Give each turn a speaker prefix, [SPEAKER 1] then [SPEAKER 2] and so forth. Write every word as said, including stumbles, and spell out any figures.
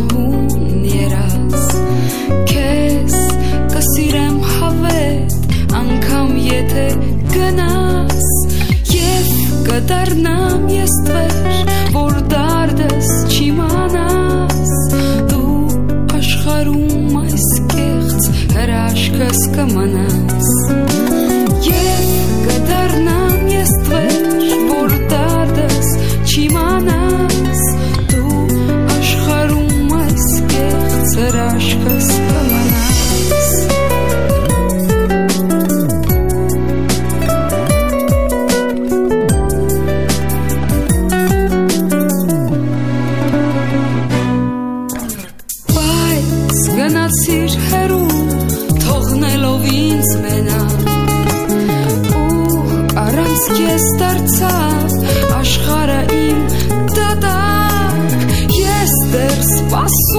[SPEAKER 1] շահուն երաս Քեզ կսիրեմ հավետ անգամ եթե գնաս Եվ կդառնամ ես տվեր որ դարդս չիմանաս Դու աշխարհում այս կեղծ հրաշքս կմնաս Եվ կդառնամ ես տվեր որ դարդս չիմանաս Դու աշխարհում այս կեղծ հրաշքս կմնաս Բայց գնացիր հեռու թողնելով ինձ մենակ ու առանց քեզ դարձավ աշխարհը իմ դատարկ ես դեռ սպասում